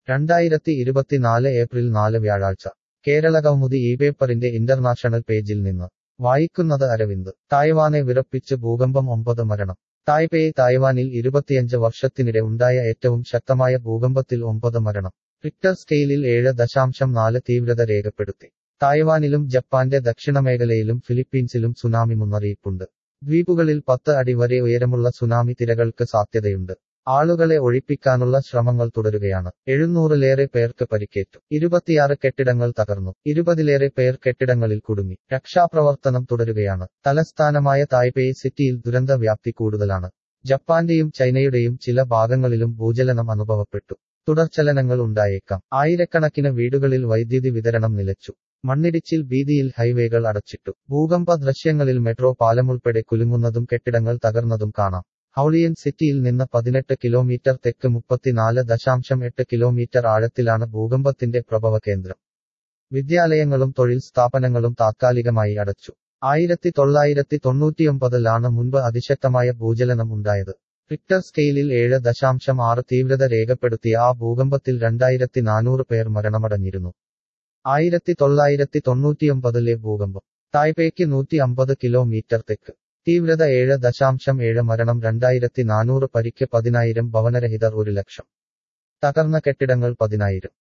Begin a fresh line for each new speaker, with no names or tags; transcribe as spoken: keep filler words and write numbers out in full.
രണ്ടായിരത്തി ഇരുപത്തിനാല് ഏപ്രിൽ നാല് വ്യാഴാഴ്ച കേരളകൗമുദി ഈ പേപ്പറിന്റെ ഇന്റർനാഷണൽ പേജിൽ നിന്ന് വായിക്കുന്നത് അരവിന്ദ്. തായ്വാനെ വിറപ്പിച്ച് ഭൂകമ്പം ഒമ്പത് മരണം. തായ്പേയ് തായ്വാനിൽ ഇരുപത്തിയഞ്ച് വർഷത്തിനിടെ ഉണ്ടായ ഏറ്റവും ശക്തമായ ഭൂകമ്പത്തിൽ ഒമ്പത് മരണം. റിക്ടർ സ്കെയിലിൽ ഏഴ് ദശാംശം നാല് തീവ്രത രേഖപ്പെടുത്തി. തായ്വാനിലും ജപ്പാന്റെ ദക്ഷിണമേഖലയിലും ഫിലിപ്പീൻസിലും സുനാമി മുന്നറിയിപ്പുണ്ട്. ദ്വീപുകളിൽ പത്ത് അടി വരെ ഉയരമുള്ള സുനാമി തിരകൾക്ക് സാധ്യതയുണ്ട്. ആളുകളെ ഒഴിപ്പിക്കാനുള്ള ശ്രമങ്ങൾ തുടരുകയാണ്. എഴുന്നൂറിലേറെ പേർക്ക് പരിക്കേറ്റു. ഇരുപത്തിയാറ് കെട്ടിടങ്ങൾ തകർന്നു. ഇരുപതിലേറെ പേർ കെട്ടിടങ്ങളിൽ കുടുങ്ങി. രക്ഷാപ്രവർത്തനം തുടരുകയാണ്. തലസ്ഥാനമായ തായ്പേയ് സിറ്റിയിൽ ദുരന്ത വ്യാപ്തി കൂടുതലാണ്. ജപ്പാന്റെയും ചൈനയുടെയും ചില ഭാഗങ്ങളിലും ഭൂചലനം അനുഭവപ്പെട്ടു. തുടർചലനങ്ങൾ ഉണ്ടായേക്കാം. ആയിരക്കണക്കിന് വീടുകളിൽ വൈദ്യുതി വിതരണം നിലച്ചു. മണ്ണിടിച്ചിൽ ഭീതിയിൽ ഹൈവേകൾ അടച്ചിട്ടു. ഭൂകമ്പ ദൃശ്യങ്ങളിൽ മെട്രോ പാലമുൾപ്പെടെ കുലുങ്ങുന്നതും കെട്ടിടങ്ങൾ തകർന്നതും കാണാം. ഹൗലിയൻ സിറ്റിയിൽ നിന്ന് പതിനെട്ട് കിലോമീറ്റർ തെക്ക് മുപ്പത്തിനാല് ദശാംശം എട്ട് കിലോമീറ്റർ ആഴത്തിലാണ് ഭൂകമ്പത്തിന്റെ പ്രഭവ കേന്ദ്രം. വിദ്യാലയങ്ങളും തൊഴിൽ സ്ഥാപനങ്ങളും താത്കാലികമായി അടച്ചു. ആയിരത്തി തൊള്ളായിരത്തി തൊണ്ണൂറ്റിയൊമ്പതിലാണ് മുൻപ് അതിശക്തമായ ഭൂചലനം ഉണ്ടായത്. റിക്ടർ സ്കെയിലിൽ ഏഴ് ദശാംശം ആറ് തീവ്രത രേഖപ്പെടുത്തിയ ആ ഭൂകമ്പത്തിൽ രണ്ടായിരത്തി നാനൂറ് പേർ മരണമടഞ്ഞിരുന്നു. ആയിരത്തി തൊള്ളായിരത്തി തൊണ്ണൂറ്റിയൊമ്പതിലെ ഭൂകമ്പം. തായ്പേയ്ക്ക് നൂറ്റി അമ്പത് കിലോമീറ്റർ തെക്ക്. തീവ്രത ഏഴ് ദശാംശം ഏഴ് മരണം രണ്ടായിരത്തി നാനൂറ് പരിക്ക് പതിനായിരം ഭവനരഹിതർ ഒരു ലക്ഷം. തകർന്ന കെട്ടിടങ്ങൾ പതിനായിരം.